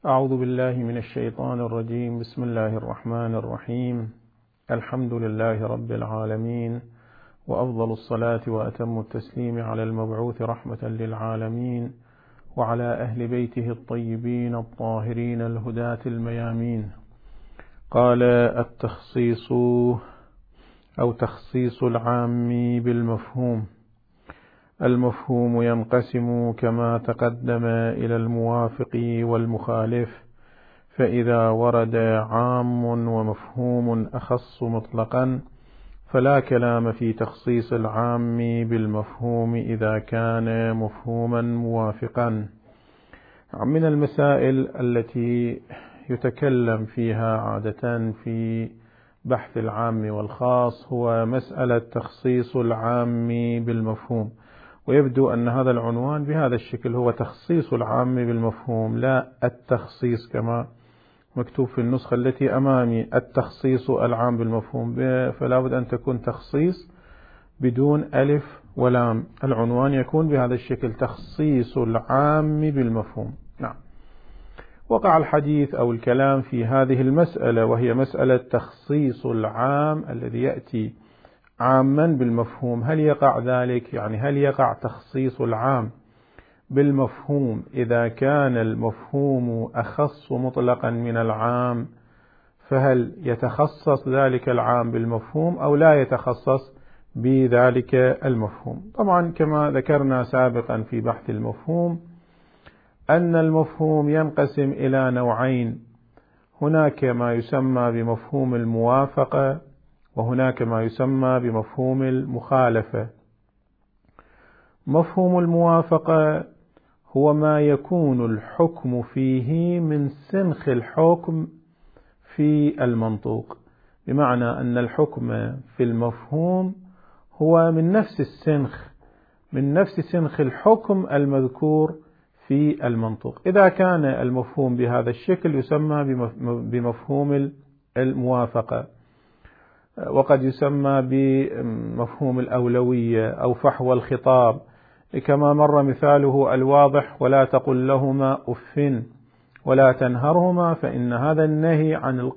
أعوذ بالله من الشيطان الرجيم. بسم الله الرحمن الرحيم. الحمد لله رب العالمين، وأفضل الصلاة وأتم التسليم على المبعوث رحمة للعالمين، وعلى أهل بيته الطيبين الطاهرين الهداة الميامين. قال: التخصيص أو تخصيص العام بالمفهوم. المفهوم ينقسم كما تقدم إلى الموافق والمخالف، فإذا ورد عام ومفهوم أخص مطلقا فلا كلام في تخصيص العام بالمفهوم إذا كان مفهوما موافقا. من المسائل التي يتكلم فيها عادة في بحث العام والخاص هو مسألة تخصيص العام بالمفهوم، ويبدو أن هذا العنوان بهذا الشكل هو تخصيص العام بالمفهوم، لا التخصيص كما مكتوب في النسخة التي أمامي التخصيص العام بالمفهوم، فلا بد أن تكون تخصيص بدون ألف ولام. العنوان يكون بهذا الشكل: تخصيص العام بالمفهوم. نعم. وقع الحديث أو الكلام في هذه المسألة، وهي مسألة تخصيص العام الذي يأتي عاما بالمفهوم. هل يقع ذلك؟ يعني هل يقع تخصيص العام بالمفهوم إذا كان المفهوم أخص مطلقا من العام؟ فهل يتخصص ذلك العام بالمفهوم أو لا يتخصص بذلك المفهوم؟ طبعا كما ذكرنا سابقا في بحث المفهوم أن المفهوم ينقسم إلى نوعين: هناك ما يسمى بمفهوم الموافقة، وهناك ما يسمى بمفهوم المخالفة. مفهوم الموافقة هو ما يكون الحكم فيه من سنخ الحكم في المنطوق، بمعنى أن الحكم في المفهوم هو من نفس سنخ الحكم المذكور في المنطوق. إذا كان المفهوم بهذا الشكل يسمى بمفهوم الموافقة، وقد يسمى بمفهوم الأولوية أو فحوى الخطاب، كما مر مثاله الواضح: ولا تقل لهما أف ولا تنهرهما، فإن هذا النهي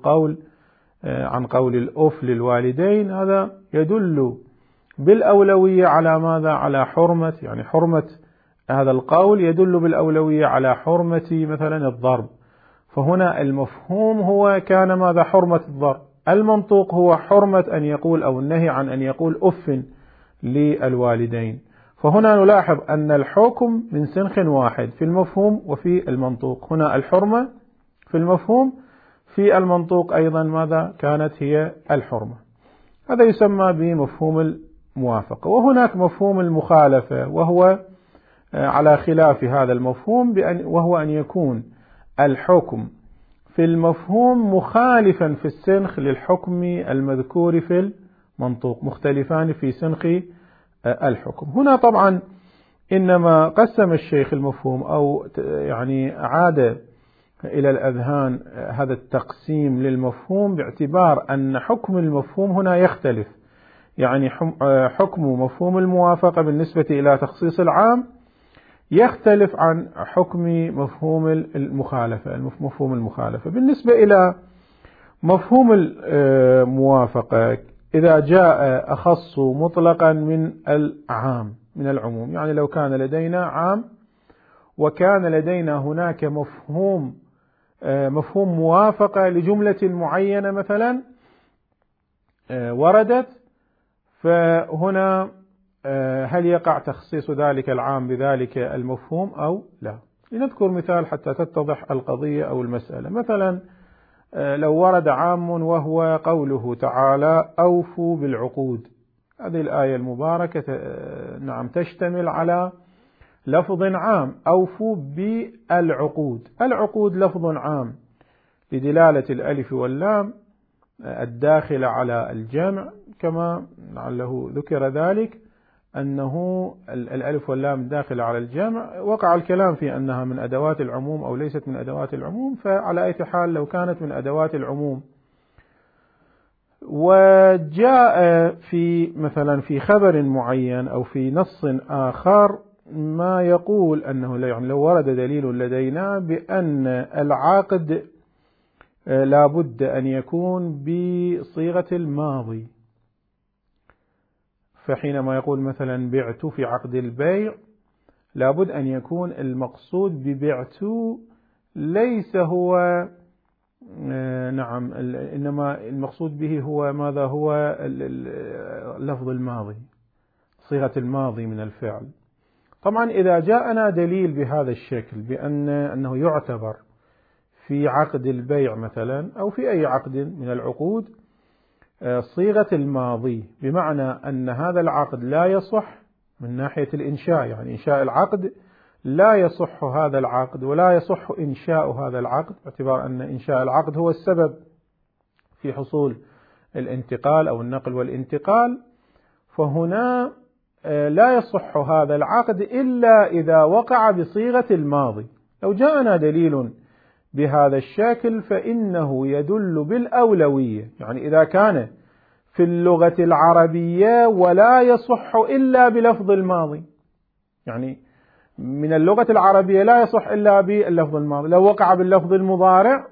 عن قول الأف للوالدين هذا يدل بالأولوية على ماذا؟ على حرمة، يعني حرمة هذا القول يدل بالأولوية على حرمة مثلا الضرب. فهنا المفهوم هو كان ماذا؟ حرمة الضرب. المنطوق هو حرمة أن يقول أو النهي عن أن يقول أف للوالدين. فهنا نلاحظ أن الحكم من سنخ واحد في المفهوم وفي المنطوق. هنا الحرمة في المفهوم، في المنطوق أيضا ماذا؟ كانت هي الحرمة. هذا يسمى بمفهوم الموافقة. وهناك مفهوم المخالفة، وهو على خلاف هذا المفهوم، وهو أن يكون الحكم في المفهوم مخالفا في السنخ للحكم المذكور في المنطوق، مختلفان في سنخ الحكم. هنا طبعا إنما قسم الشيخ المفهوم أو يعني عاد إلى الأذهان هذا التقسيم للمفهوم باعتبار أن حكم المفهوم هنا يختلف. يعني حكم مفهوم الموافقة بالنسبة إلى تخصيص العام يختلف عن حكم مفهوم المخالفة. بالنسبة إلى مفهوم الموافقة، إذا جاء أخص مطلقا من العموم، يعني لو كان لدينا عام وكان لدينا هناك مفهوم موافقة لجملة معينة مثلا وردت، فهنا هل يقع تخصيص ذلك العام بذلك المفهوم أو لا؟ لنذكر مثال حتى تتضح القضية أو المسألة. مثلا لو ورد عام وهو قوله تعالى: أوفوا بالعقود. هذه الآية المباركة نعم تشتمل على لفظ عام: أوفوا بالعقود. العقود لفظ عام لدلالة الألف واللام الداخل على الجمع، كما لعله ذكر ذلك أنه الألف واللام داخل على الجمع. وقع الكلام في أنها من أدوات العموم أو ليست من أدوات العموم، فعلى أي حال لو كانت من أدوات العموم وجاء في مثلا في خبر معين أو في نص آخر ما يقول أنه يعني لو ورد دليل لدينا بأن العقد لا بد أن يكون بصيغة الماضي، فحينما يقول مثلا بعت في عقد البيع لا بد أن يكون المقصود ببعت ليس هو نعم، إنما المقصود به هو ماذا؟ هو اللفظ الماضي، صيغة الماضي من الفعل. طبعا إذا جاءنا دليل بهذا الشكل بأنه يعتبر في عقد البيع مثلا أو في أي عقد من العقود صيغة الماضي، بمعنى أن هذا العقد لا يصح من ناحية الإنشاء، يعني إنشاء العقد لا يصح هذا العقد ولا يصح إنشاء هذا العقد، باعتبار أن إنشاء العقد هو السبب في حصول الانتقال أو النقل والانتقال، فهنا لا يصح هذا العقد إلا إذا وقع بصيغة الماضي. لو جاءنا دليل بهذا الشكل فإنه يدل بالأولوية، يعني إذا كان في اللغة العربية ولا يصح إلا بلفظ الماضي، يعني من اللغة العربية لا يصح إلا باللفظ الماضي، لو وقع باللفظ المضارع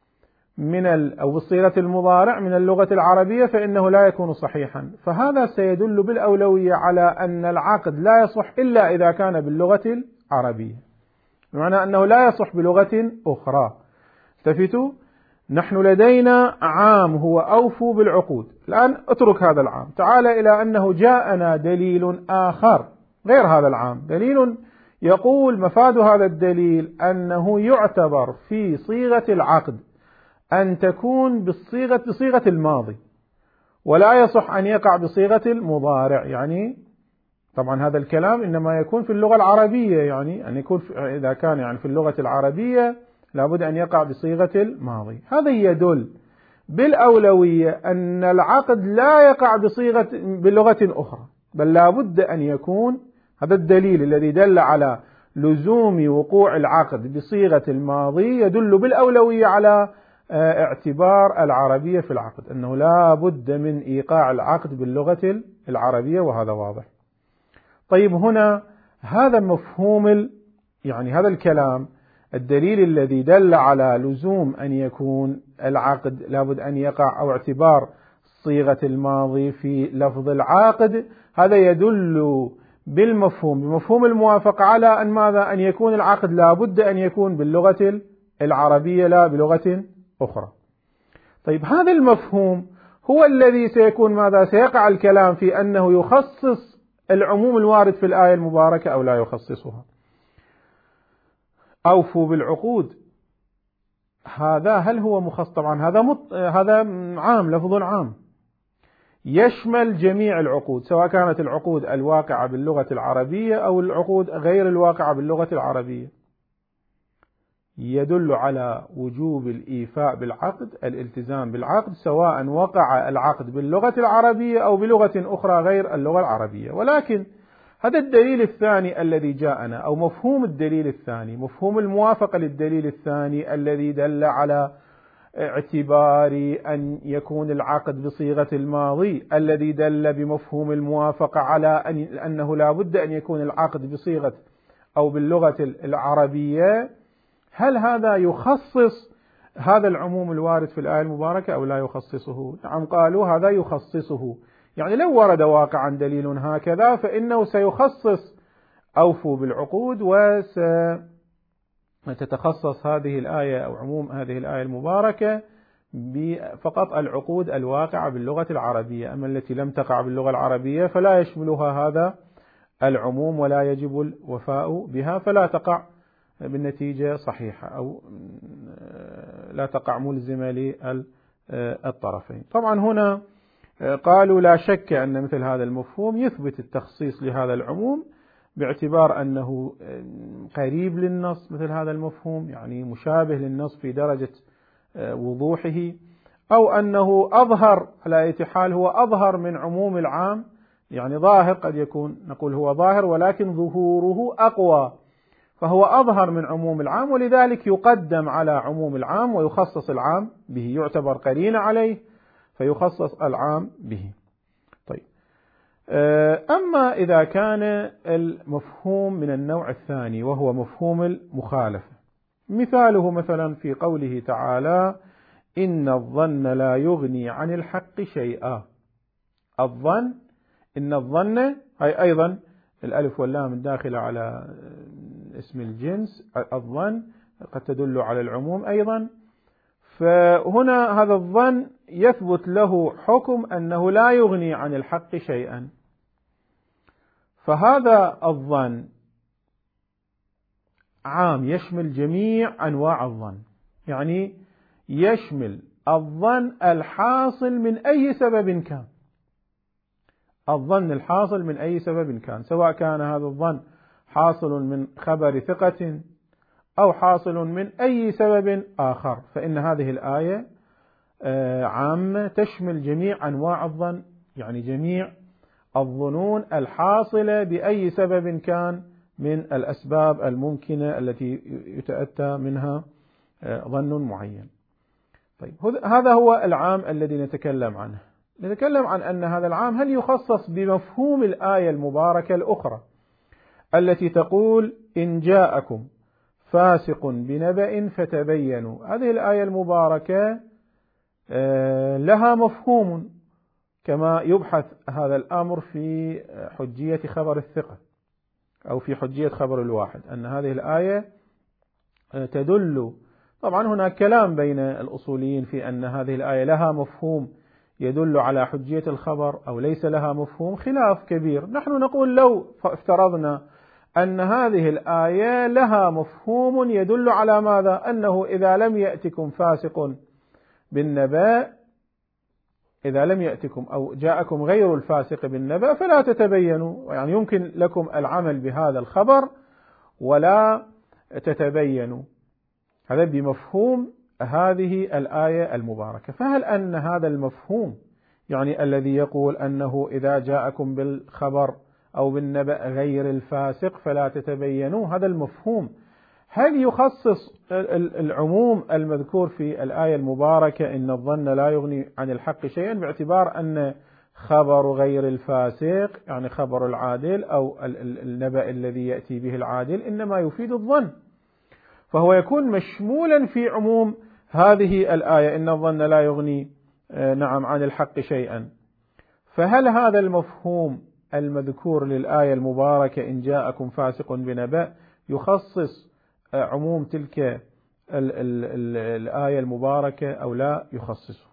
أو بالصيغة المضارع من اللغة العربية فإنه لا يكون صحيحا، فهذا سيدل بالأولوية على أن العقد لا يصح إلا إذا كان باللغة العربية، بمعنى أنه لا يصح بلغة أخرى. التفتوا، نحن لدينا عام هو أوفوا بالعقود، الآن اترك هذا العام، تعال إلى أنه جاءنا دليل آخر غير هذا العام، دليل يقول مفاد هذا الدليل أنه يعتبر في صيغة العقد أن تكون بصيغة الماضي ولا يصح أن يقع بصيغة المضارع، يعني طبعا هذا الكلام إنما يكون في اللغة العربية، يعني أن يكون إذا كان يعني في اللغة العربية لابد أن يقع بصيغة الماضي. هذا يدل بالأولوية أن العقد لا يقع بلغة أخرى، بل لابد أن يكون، هذا الدليل الذي دل على لزوم وقوع العقد بصيغة الماضي يدل بالأولوية على اعتبار العربية في العقد، أنه لا بد من إيقاع العقد باللغة العربية، وهذا واضح. طيب هنا هذا مفهوم يعني هذا الكلام، الدليل الذي دل على لزوم أن يكون العقد لابد أن يقع أو اعتبار صيغة الماضي في لفظ العقد، هذا يدل بمفهوم الموافقة على أن ماذا؟ أن يكون العقد لابد أن يكون باللغة العربية لا بلغة أخرى. طيب هذا المفهوم هو الذي سيكون ماذا؟ سيقع الكلام في أنه يخصص العموم الوارد في الآية المباركة أو لا يخصصها. أوفوا بالعقود، هل هو مخصص؟ طبعا هذا عام، لفظ عام يشمل جميع العقود، سواء كانت العقود الواقعة باللغة العربية أو العقود غير الواقعة باللغة العربية، يدل على وجوب الإيفاء بالعقد، الالتزام بالعقد، سواء وقع العقد باللغة العربية أو بلغة أخرى غير اللغة العربية. ولكن هذا الدليل الثاني الذي جاءنا، أو مفهوم الدليل الثاني، مفهوم الموافقة للدليل الثاني الذي دل على اعتبار أن يكون العقد بصيغة الماضي، الذي دل بمفهوم الموافقة على أنه لا بد أن يكون العقد بصيغة أو باللغة العربية، هل هذا يخصص هذا العموم الوارد في الآية المباركة أو لا يخصصه؟ نعم، قالوا هذا يخصصه، يعني لو ورد واقعا دليل هكذا فإنه سيخصص أوفوا بالعقود، وستتخصص هذه الآية أو عموم هذه الآية المباركة فقط العقود الواقعة باللغة العربية، أما التي لم تقع باللغة العربية فلا يشملها هذا العموم ولا يجب الوفاء بها، فلا تقع بالنتيجة صحيحة أو لا تقع ملزمة للطرفين. طبعا هنا قالوا لا شك أن مثل هذا المفهوم يثبت التخصيص لهذا العموم باعتبار أنه قريب للنص، مثل هذا المفهوم يعني مشابه للنص في درجة وضوحه، أو أنه أظهر، على أي حال هو أظهر من عموم العام، يعني ظاهر، قد يكون نقول هو ظاهر ولكن ظهوره أقوى، فهو أظهر من عموم العام، ولذلك يقدم على عموم العام ويخصص العام به، يعتبر قرينة عليه فيخصص العام به. طيب أما إذا كان المفهوم من النوع الثاني وهو مفهوم المخالفة، مثاله مثلا في قوله تعالى: إن الظن لا يغني عن الحق شيئا. الظن، إن الظن هي أيضا الألف واللام الداخلة على اسم الجنس، الظن قد تدل على العموم أيضا. فهنا هذا الظن يثبت له حكم أنه لا يغني عن الحق شيئا، فهذا الظن عام يشمل جميع أنواع الظن، يعني يشمل الظن الحاصل من أي سبب كان، الظن الحاصل من أي سبب كان، سواء كان هذا الظن حاصل من خبر ثقة أو حاصل من أي سبب آخر، فإن هذه الآية عامة تشمل جميع أنواع الظن، يعني جميع الظنون الحاصلة بأي سبب كان من الأسباب الممكنة التي يتأتى منها ظن معين. طيب، هذا هو العام الذي نتكلم عنه. نتكلم عن أن هذا العام هل يخصص بمفهوم الآية المباركة الأخرى التي تقول: إن جاءكم فاسق بنبأ فتبينوا. هذه الآية المباركة لها مفهوم، كما يبحث هذا الأمر في حجية خبر الثقة أو في حجية خبر الواحد، أن هذه الآية تدل. طبعا هناك كلام بين الأصوليين في أن هذه الآية لها مفهوم يدل على حجية الخبر أو ليس لها مفهوم، خلاف كبير. نحن نقول لو افترضنا أن هذه الآية لها مفهوم يدل على ماذا؟ أنه إذا لم يأتكم فاسق بالنبأ، إذا لم يأتكم أو جاءكم غير الفاسق بالنبأ فلا تتبينوا، يعني يمكن لكم العمل بهذا الخبر ولا تتبينوا. هذا بمفهوم هذه الآية المباركة. فهل أن هذا المفهوم، يعني الذي يقول أنه إذا جاءكم بالخبر أو بالنبأ غير الفاسق فلا تتبينوا، هذا المفهوم هل يخصص العموم المذكور في الآية المباركة إن الظن لا يغني عن الحق شيئا، باعتبار أن خبر غير الفاسق يعني خبر العادل أو النبأ الذي يأتي به العادل إنما يفيد الظن، فهو يكون مشمولا في عموم هذه الآية إن الظن لا يغني عن الحق شيئا. فهل هذا المفهوم المذكور للآية المباركة إن جاءكم فاسق بنبأ يخصص عموم تلك الآية المباركة أو لا يخصصه؟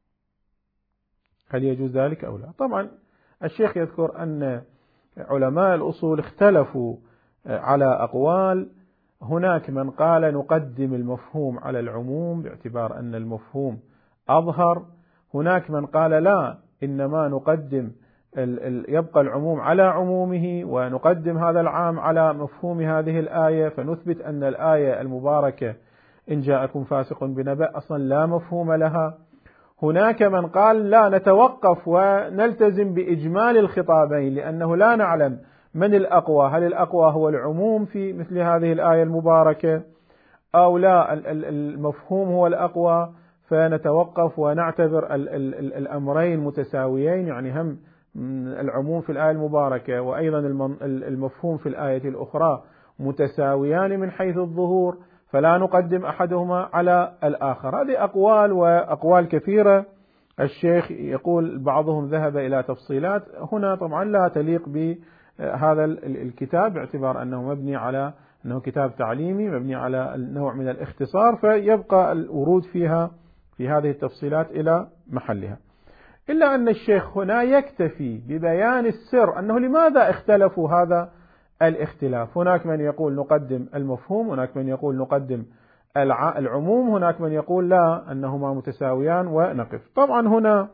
هل يجوز ذلك أو لا؟ طبعا الشيخ يذكر أن علماء الأصول اختلفوا على أقوال. هناك من قال نقدم المفهوم على العموم باعتبار أن المفهوم أظهر، هناك من قال لا، إنما نقدم يبقى العموم على عمومه ونقدم هذا العام على مفهوم هذه الآية، فنثبت أن الآية المباركة إن جاءكم فاسق بنبأ أصلا لا مفهوم لها. هناك من قال لا، نتوقف ونلتزم بإجمال الخطابين لأنه لا نعلم من الأقوى، هل الأقوى هو العموم في مثل هذه الآية المباركة أو لا المفهوم هو الأقوى، فنتوقف ونعتبر الأمرين متساويين، يعني هم العموم في الآية المباركة وأيضا المفهوم في الآية الأخرى متساويان من حيث الظهور، فلا نقدم أحدهما على الآخر. هذه أقوال وأقوال كثيرة. الشيخ يقول بعضهم ذهب إلى تفصيلات هنا طبعا لا تليق بهذا الكتاب باعتبار أنه مبني على أنه كتاب تعليمي مبني على النوع من الاختصار، فيبقى الورود فيها في هذه التفصيلات إلى محلها. إلا أن الشيخ هنا يكتفي ببيان السر أنه لماذا اختلفوا هذا الاختلاف. هناك من يقول نقدم المفهوم، هناك من يقول نقدم العموم، هناك من يقول لا أنهما متساويان ونقف. طبعا هنا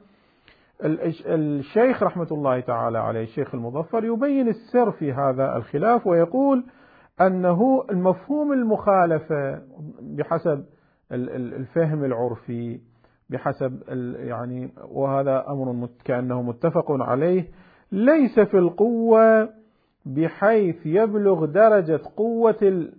الشيخ رحمة الله تعالى عليه الشيخ المظفر يبين السر في هذا الخلاف ويقول أنه المفهوم المخالفة بحسب الفهم العرفي بحسب يعني وهذا أمر كأنه متفق عليه ليس في القوة بحيث يبلغ درجة قوة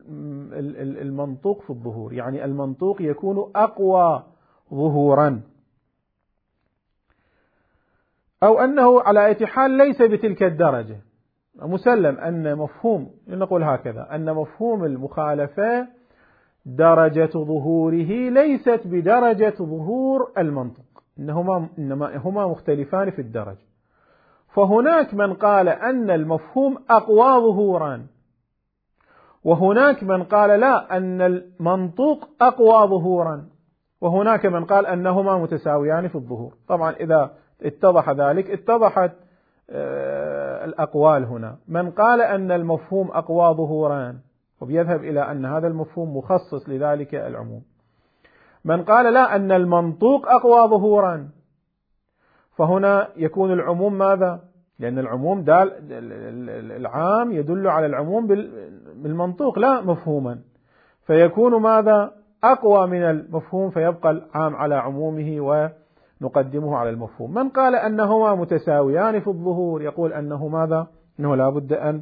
المنطوق في الظهور، يعني المنطوق يكون أقوى ظهورا. أو أنه على أي حال ليس بتلك الدرجة. مسلم أن مفهوم، نقول هكذا، أن مفهوم المخالفة درجة ظهوره ليست بدرجة ظهور المنطق، إنما هما مختلفان في الدرجة. فهناك من قال أن المفهوم أقوى ظهورا، وهناك من قال لا، أن المنطوق أقوى ظهورا، وهناك من قال أنهما متساويان في الظهور. طبعا إذا اتضح ذلك اتضحت الأقوال هنا. من قال أن المفهوم أقوى ظهورا وبيذهب إلى أن هذا المفهوم مخصص لذلك العموم. من قال لا، أن المنطوق أقوى ظهورا، فهنا يكون العموم ماذا؟ لأن العموم العام يدل على العموم بالمنطوق لا مفهوما، فيكون ماذا؟ أقوى من المفهوم، فيبقى العام على عمومه ونقدمه على المفهوم. من قال أنهما متساويان في الظهور يقول أنه ماذا؟ أنه لا بد أن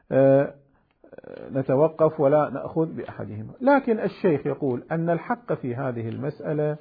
نتوقف ولا نأخذ بأحدهما. لكن الشيخ يقول أن الحق في هذه المسألة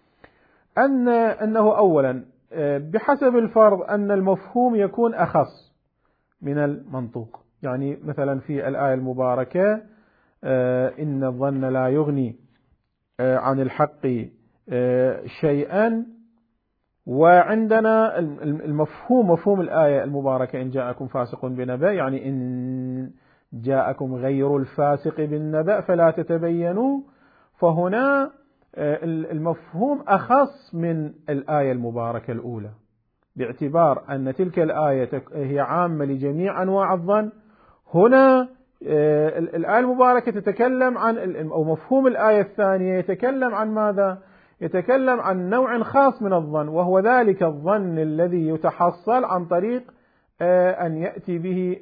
أنه أولا بحسب الفرض أن المفهوم يكون أخص من المنطوق. يعني مثلا في الآية المباركة إن الظن لا يغني عن الحق شيئا، وعندنا المفهوم، مفهوم الآية المباركة إن جاءكم فاسق بنبأ، يعني إن جاءكم غير الفاسق بالنبأ فلا تتبينوا. فهنا المفهوم أخص من الآية المباركة الأولى، باعتبار أن تلك الآية هي عامة لجميع أنواع الظن. هنا الآية المباركة تتكلم عن، أو مفهوم الآية الثانية يتكلم عن ماذا؟ يتكلم عن نوع خاص من الظن، وهو ذلك الظن الذي يتحصل عن طريق أن يأتي به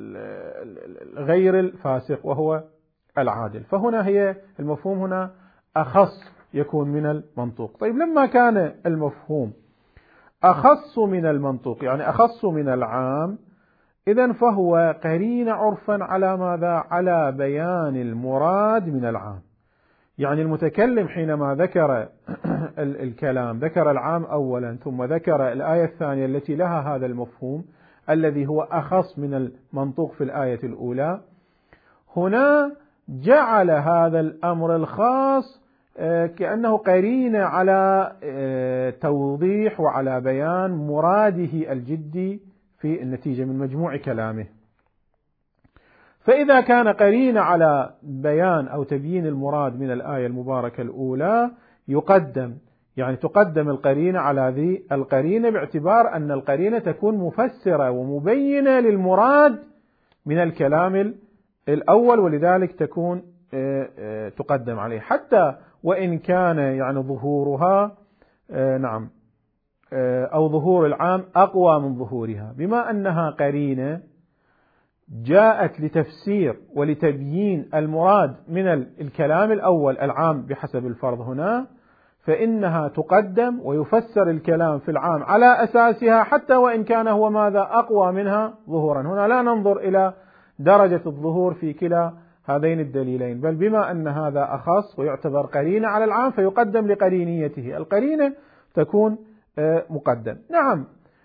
غير الفاسق وهو العادل. فهنا هي المفهوم هنا أخص يكون من المنطوق. طيب لما كان المفهوم أخص من المنطوق، يعني أخص من العام، إذن فهو قرين عرفا على ماذا؟ على بيان المراد من العام. يعني المتكلم حينما ذكر الكلام ذكر العام أولا، ثم ذكر الآية الثانية التي لها هذا المفهوم الذي هو أخص من المنطوق في الآية الأولى. هنا جعل هذا الأمر الخاص كأنه قرين على توضيح وعلى بيان مراده الجدي في النتيجة من مجموع كلامه. فإذا كان قرين على بيان أو تبيين المراد من الآية المباركة الأولى يقدم، يعني تقدم القرينة على ذي القرينة، باعتبار أن القرينة تكون مفسرة ومبينة للمراد من الكلام الأول، ولذلك تكون تقدم عليه، حتى وإن كان يعني ظهورها نعم أو ظهور العام أقوى من ظهورها، بما أنها قرينة جاءت لتفسير ولتبيين المراد من الكلام الأول العام بحسب الفرض هنا، فإنها تقدم ويفسر الكلام في العام على أساسها، حتى وإن كان هو ماذا؟ أقوى منها ظهورا. هنا لا ننظر إلى درجة الظهور في كلا هذين الدليلين، بل بما أن هذا أخص ويعتبر قرينة على العام فيقدم لقرينيته، القرينة تكون مقدم. نعم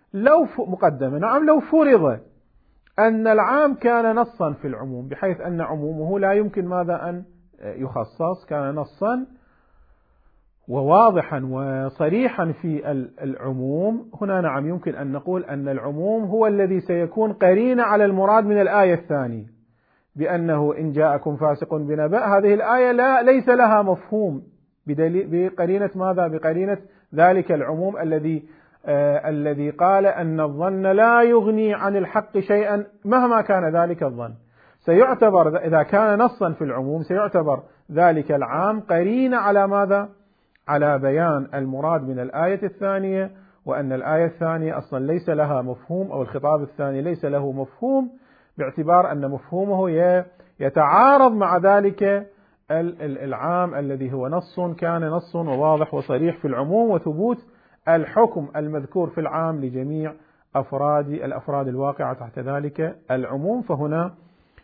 لو فرض أن العام كان نصا في العموم، بحيث أن عمومه لا يمكن ماذا؟ أن يخصص، كان نصا وواضحا وصريحا في العموم، هنا نعم يمكن أن نقول أن العموم هو الذي سيكون قرينة على المراد من الآية الثانية، بأنه إن جاءكم فاسق بنبأ، هذه الآية ليس لها مفهوم بقرينة ماذا؟ بقرينة ذلك العموم الذي قال أن الظن لا يغني عن الحق شيئا مهما كان ذلك الظن. سيعتبر إذا كان نصا في العموم سيعتبر ذلك العام قرينة على ماذا؟ على بيان المراد من الآية الثانية، وأن الآية الثانية أصلا ليس لها مفهوم، أو الخطاب الثاني ليس له مفهوم، باعتبار أن مفهومه يتعارض مع ذلك العام الذي هو كان نص وواضح وصريح في العموم، وثبوت الحكم المذكور في العام لجميع الأفراد الواقعة تحت ذلك العموم. فهنا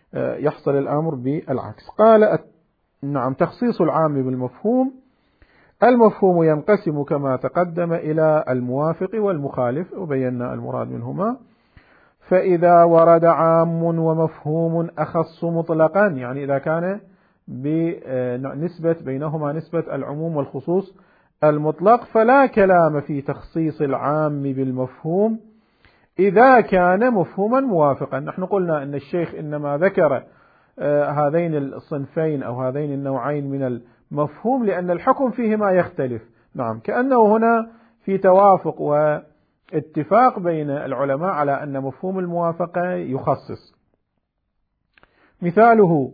يحصل الأمر بالعكس. قال نعم تخصيص العام بالمفهوم المفهوم ينقسم كما تقدم إلى الموافق والمخالف، وبينا المراد منهما. فإذا ورد عام ومفهوم أخص مطلقا، يعني إذا كان بنسبة بينهما نسبة العموم والخصوص المطلق، فلا كلام في تخصيص العام بالمفهوم إذا كان مفهوما موافقا. نحن قلنا أن الشيخ إنما ذكر هذين الصنفين أو هذين النوعين من المفهوم لأن الحكم فيهما يختلف. نعم، كأنه هنا في توافق واتفاق بين العلماء على أن مفهوم الموافقة يخصص. مثاله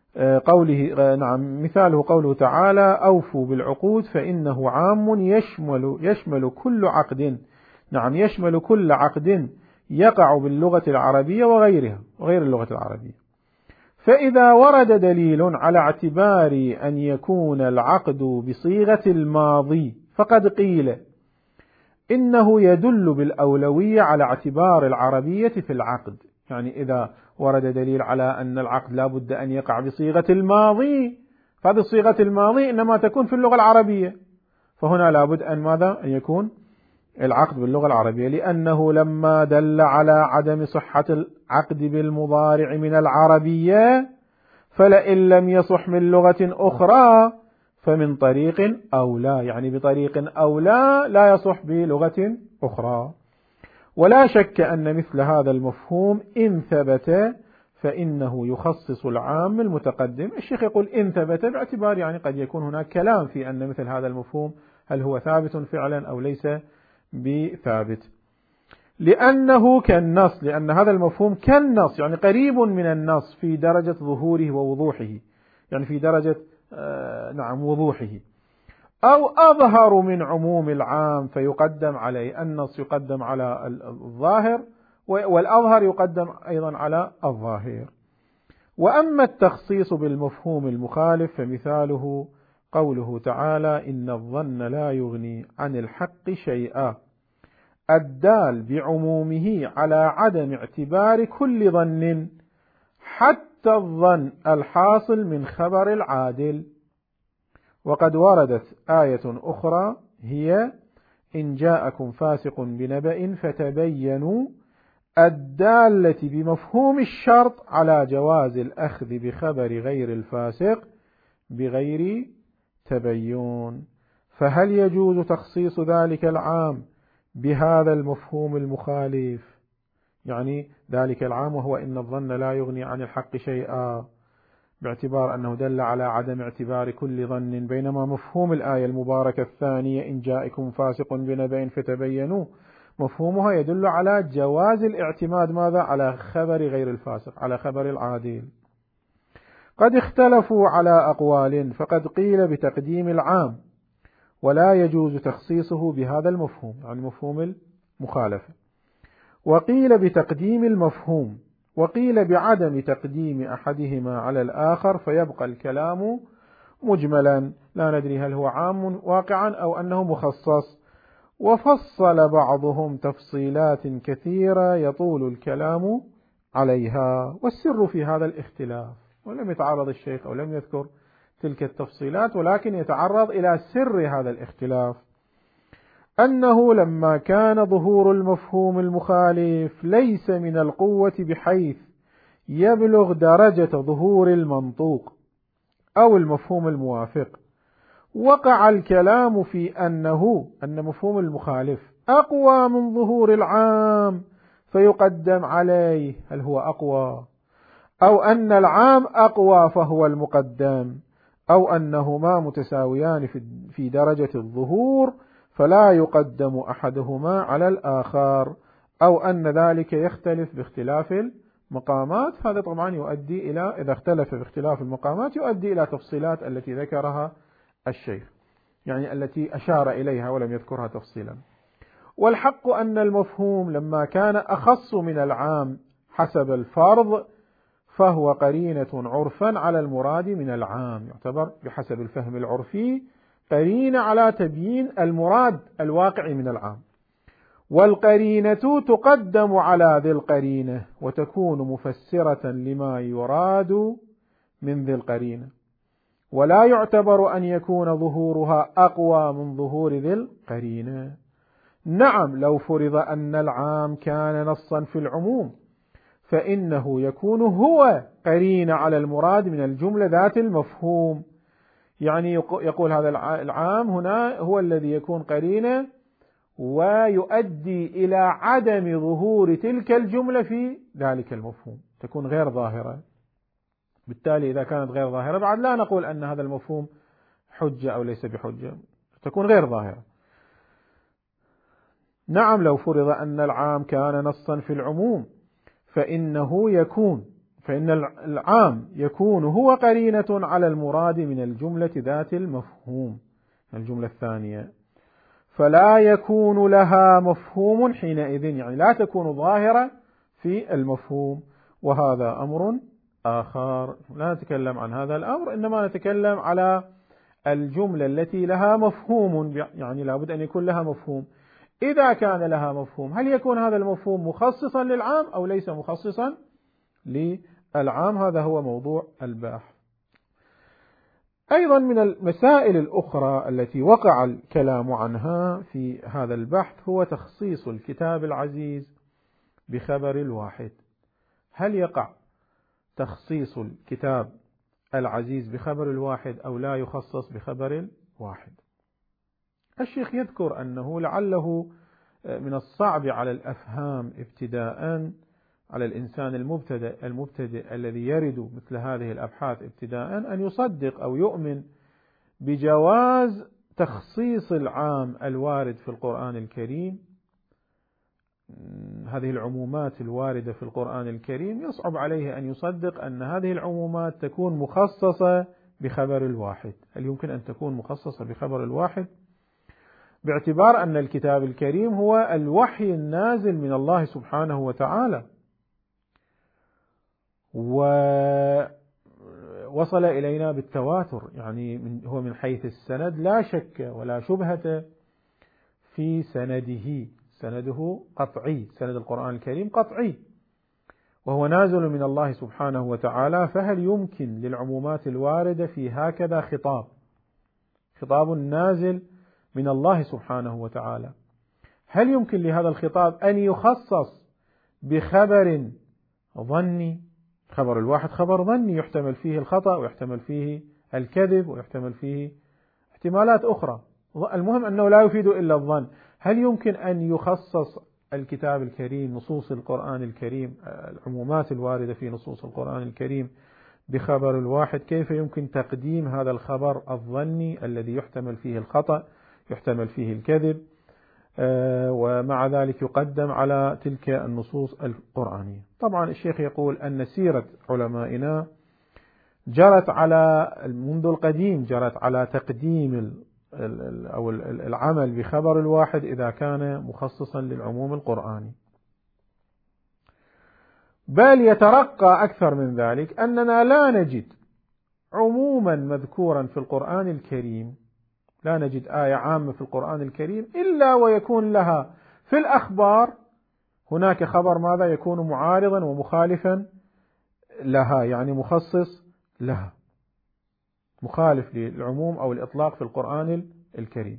قوله تعالى: أوفوا بالعقود فإنه عام يشمل كل عقد. نعم، يشمل كل عقد يقع باللغة العربية وغير اللغة العربية. فإذا ورد دليل على اعتبار أن يكون العقد بصيغة الماضي فقد قيل إنه يدل بالأولوية على اعتبار العربية في العقد. يعني إذا ورد دليل على أن العقد لا بد أن يقع بصيغة الماضي، فهذه صيغة الماضي إنما تكون في اللغة العربية، فهنا لا بد أن يكون العقد باللغة العربية، لأنه لما دل على عدم صحة العقد بالمضارع من العربية فلئن لم يصح من لغة أخرى فمن طريق أولى، يعني بطريق أولى لا يصح بلغة أخرى. ولا شك أن مثل هذا المفهوم إن ثبت فإنه يخصص العام المتقدم. الشيخ يقول إن ثبت باعتبار يعني قد يكون هناك كلام في أن مثل هذا المفهوم هل هو ثابت فعلا أو ليس بثابت، لأنه كالنص، لأن هذا المفهوم كالنص يعني قريب من النص في درجة ظهوره ووضوحه، يعني في درجة وضوحه، أو أظهر من عموم العام فيقدم عليه. النص يقدم على الظاهر والأظهر يقدم أيضا على الظاهر. وأما التخصيص بالمفهوم المخالف فمثاله قوله تعالى: إن الظن لا يغني عن الحق شيئا، الدال بعمومه على عدم اعتبار كل ظن حتى الظن الحاصل من خبر العادل. وقد وردت آية أخرى هي: إن جاءكم فاسق بنبأ فتبينوا، الدالة بمفهوم الشرط على جواز الأخذ بخبر غير الفاسق بغير تبين. فهل يجوز تخصيص ذلك العام بهذا المفهوم المخالف، يعني ذلك العام وهو إن الظن لا يغني عن الحق شيئا، باعتبار أنه دل على عدم اعتبار كل ظن، بينما مفهوم الآية المباركة الثانية إن جاءكم فاسق بنبأ فتبينوا مفهومها يدل على جواز الاعتماد ماذا؟ على خبر غير الفاسق، على خبر العادل. قد اختلفوا على أقوال، فقد قيل بتقديم العام ولا يجوز تخصيصه بهذا المفهوم، يعني مفهوم المخالفة، وقيل بتقديم المفهوم، وقيل بعدم تقديم أحدهما على الآخر فيبقى الكلام مجملا لا ندري هل هو عام واقعا أو أنه مخصص. وفصل بعضهم تفصيلات كثيرة يطول الكلام عليها، والسر في هذا الاختلاف، ولم يتعرض الشيخ أو لم يذكر تلك التفصيلات، ولكن يتعرض إلى سر هذا الاختلاف، أنه لما كان ظهور المفهوم المخالف ليس من القوة بحيث يبلغ درجة ظهور المنطوق أو المفهوم الموافق، وقع الكلام في أن مفهوم المخالف أقوى من ظهور العام فيقدم عليه، هل هو أقوى؟ أو أن العام أقوى فهو المقدم، أو أنهما متساويان في درجة الظهور فلا يقدم أحدهما على الآخر، أو أن ذلك يختلف باختلاف المقامات. هذا طبعا يؤدي إلى، إذا اختلف باختلاف المقامات يؤدي إلى تفصيلات التي ذكرها الشيخ، يعني التي أشار إليها ولم يذكرها تفصيلا. والحق أن المفهوم لما كان أخص من العام حسب الفرض فهو قرينة عرفا على المراد من العام، يعتبر بحسب الفهم العرفي قرينة على تبيين المراد الواقع من العام، والقرينة تقدم على ذي القرينة وتكون مفسرة لما يراد من ذي القرينة. ولا يعتبر أن يكون ظهورها أقوى من ظهور ذي القرينة. نعم لو فرض أن العام كان نصا في العموم فإنه يكون هو قرين على المراد من الجملة ذات المفهوم. يعني يقول هذا العام هنا هو الذي يكون قرينة ويؤدي إلى عدم ظهور تلك الجملة في ذلك المفهوم، تكون غير ظاهرة. بالتالي إذا كانت غير ظاهرة بعد لا نقول أن هذا المفهوم حجة أو ليس بحجة، تكون غير ظاهرة. نعم لو فرض أن العام كان نصا في العموم فإن العام يكون هو قرينة على المراد من الجملة ذات المفهوم، الجملة الثانية، فلا يكون لها مفهوم حينئذ، يعني لا تكون ظاهرة في المفهوم. وهذا أمر آخر، لا نتكلم عن هذا الأمر، إنما نتكلم على الجملة التي لها مفهوم، يعني لابد أن يكون لها مفهوم. إذا كان لها مفهوم هل يكون هذا المفهوم مخصصا للعام أو ليس مخصصا للعام؟ هذا هو موضوع البحث. أيضا من المسائل الأخرى التي وقع الكلام عنها في هذا البحث هو تخصيص الكتاب العزيز بخبر الواحد. هل يقع تخصيص الكتاب العزيز بخبر الواحد أو لا يخصص بخبر الواحد؟ الشيخ يذكر أنه لعله من الصعب على الأفهام ابتداء، على الإنسان المبتدئ الذي يرد مثل هذه الأبحاث ابتداء أن يصدق أو يؤمن بجواز تخصيص العام الوارد في القرآن الكريم. هذه العمومات الواردة في القرآن الكريم يصعب عليه أن يصدق أن هذه العمومات تكون مخصصة بخبر الواحد. هل يمكن أن تكون مخصصة بخبر الواحد؟ باعتبار أن الكتاب الكريم هو الوحي النازل من الله سبحانه وتعالى، ووصل إلينا بالتواتر، يعني هو من حيث السند لا شك ولا شبهة في سنده قطعي، سند القرآن الكريم قطعي، وهو نازل من الله سبحانه وتعالى. فهل يمكن للعمومات الواردة في هكذا خطاب نازل من الله سبحانه وتعالى، هل يمكن لهذا الخطاب أن يخصص بخبر ظني؟ خبر الواحد خبر ظني يحتمل فيه الخطأ ويحتمل فيه الكذب ويحتمل فيه احتمالات أخرى، المهم أنه لا يفيد إلا الظن. هل يمكن أن يخصص الكتاب الكريم، نصوص القرآن الكريم، العمومات الواردة في نصوص القرآن الكريم بخبر الواحد؟ كيف يمكن تقديم هذا الخبر الظني الذي يحتمل فيه الخطأ، يحتمل فيه الكذب، ومع ذلك يقدم على تلك النصوص القرآنية؟ طبعا الشيخ يقول أن سيرة علمائنا جرت على منذ القديم، جرت على تقديم أو العمل بخبر الواحد إذا كان مخصصا للعموم القرآني، بل يترقى أكثر من ذلك، أننا لا نجد عموما مذكورا في القرآن الكريم، لا نجد آية عامة في القرآن الكريم إلا ويكون لها في الأخبار هناك خبر ماذا يكون معارضا ومخالفا لها، يعني مخصص لها، مخالف للعموم أو الإطلاق في القرآن الكريم.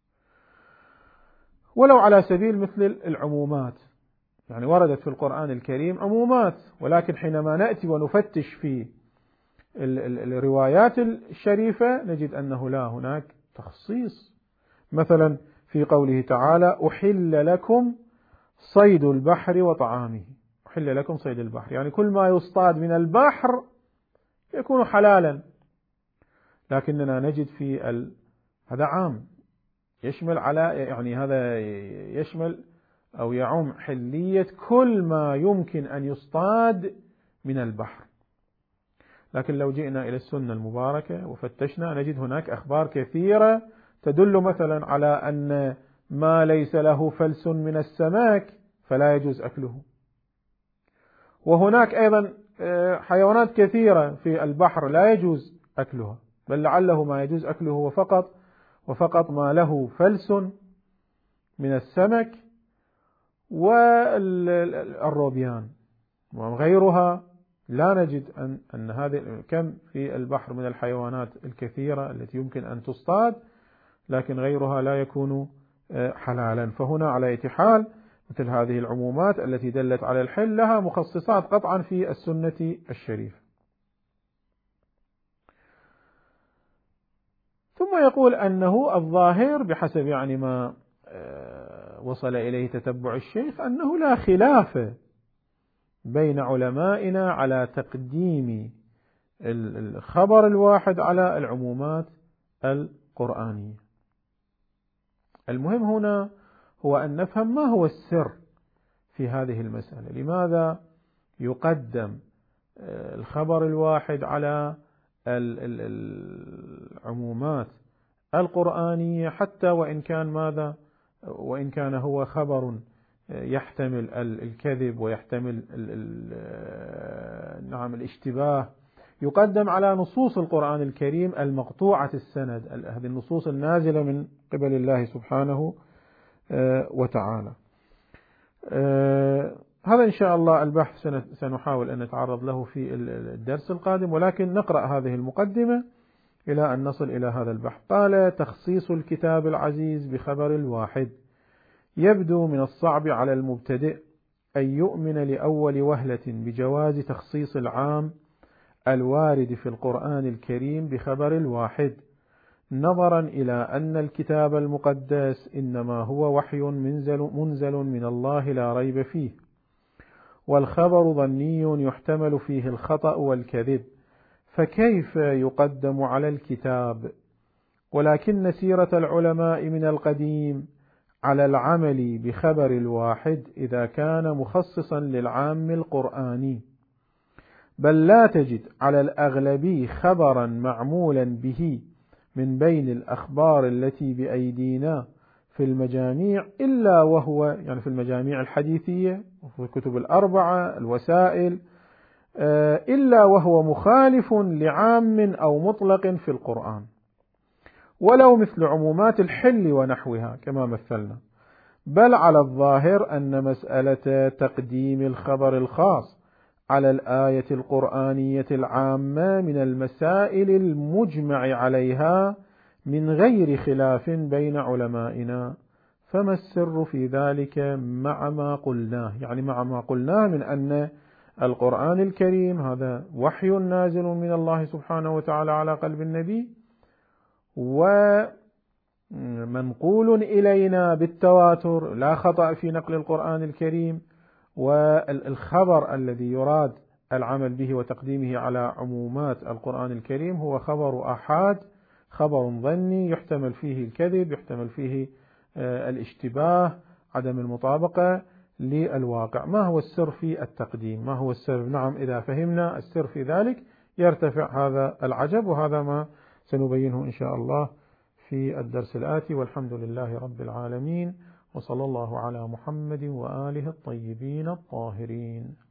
ولو على سبيل مثل العمومات، يعني وردت في القرآن الكريم عمومات، ولكن حينما نأتي ونفتش في الروايات الشريفة نجد أنه لا، هناك تخصيص. مثلا في قوله تعالى: أحل لكم صيد البحر وطعامه. أحل لكم صيد البحر، يعني كل ما يصطاد من البحر يكون حلالا، لكننا نجد في هذا عام يشمل على، يعني هذا يشمل أو يعم حلية كل ما يمكن أن يصطاد من البحر. لكن لو جئنا إلى السنة المباركة وفتشنا نجد هناك أخبار كثيرة تدل مثلا على أن ما ليس له فلس من السمك فلا يجوز أكله، وهناك أيضا حيوانات كثيرة في البحر لا يجوز أكلها، بل لعله ما يجوز أكله وفقط ما له فلس من السمك والروبيان، وغيرها لا نجد أن هذه كم في البحر من الحيوانات الكثيرة التي يمكن أن تصطاد، لكن غيرها لا يكون حلالا. فهنا على أي حال مثل هذه العمومات التي دلت على الحل لها مخصصات قطعا في السنة الشريفة. ثم يقول أنه الظاهر بحسب يعني ما وصل إليه تتبع الشيخ أنه لا خلاف بين علمائنا على تقديم الخبر الواحد على العمومات القرآنية. المهم هنا هو أن نفهم ما هو السر في هذه المسألة، لماذا يقدم الخبر الواحد على العمومات القرآنية، حتى وإن كان ماذا، وإن كان هو خبر يحتمل الكذب ويحتمل نعم الاشتباه، يقدم على نصوص القرآن الكريم المقطوعة السند، هذه النصوص النازلة من قبل الله سبحانه وتعالى. هذا إن شاء الله البحث سنحاول أن نتعرض له في الدرس القادم، ولكن نقرأ هذه المقدمة إلى أن نصل إلى هذا البحث. قال: تخصيص الكتاب العزيز بخبر الواحد. يبدو من الصعب على المبتدئ أن يؤمن لأول وهلة بجواز تخصيص العام الوارد في القرآن الكريم بخبر الواحد، نظرا إلى أن الكتاب المقدس إنما هو وحي منزل من الله لا ريب فيه، والخبر ظني يحتمل فيه الخطأ والكذب، فكيف يقدم على الكتاب؟ ولكن سيرة العلماء من القديم على العمل بخبر الواحد إذا كان مخصصا للعام القرآني، بل لا تجد على الأغلب خبرا معمولا به من بين الأخبار التي بأيدينا في المجاميع إلا وهو، يعني في المجاميع الحديثية وفي الكتب الأربعة الوسائل، إلا وهو مخالف لعام أو مطلق في القرآن، ولو مثل عمومات الحل ونحوها كما مثلنا، بل على الظاهر أن مسألة تقديم الخبر الخاص على الآية القرآنية العامة من المسائل المجمع عليها من غير خلاف بين علمائنا، فما السر في ذلك مع ما قلناه؟ يعني مع ما قلناه من أن القرآن الكريم هذا وحي نازل من الله سبحانه وتعالى على قلب النبي، ومنقول إلينا بالتواتر، لا خطأ في نقل القرآن الكريم، والخبر الذي يراد العمل به وتقديمه على عمومات القرآن الكريم هو خبر آحاد، خبر ظني يحتمل فيه الكذب، يحتمل فيه الاشتباه، عدم المطابقة للواقع. ما هو السر في التقديم؟ ما هو السر؟ نعم، إذا فهمنا السر في ذلك يرتفع هذا العجب، وهذا ما سنبينه إن شاء الله في الدرس الآتي. والحمد لله رب العالمين، وصلى الله على محمد وآله الطيبين الطاهرين.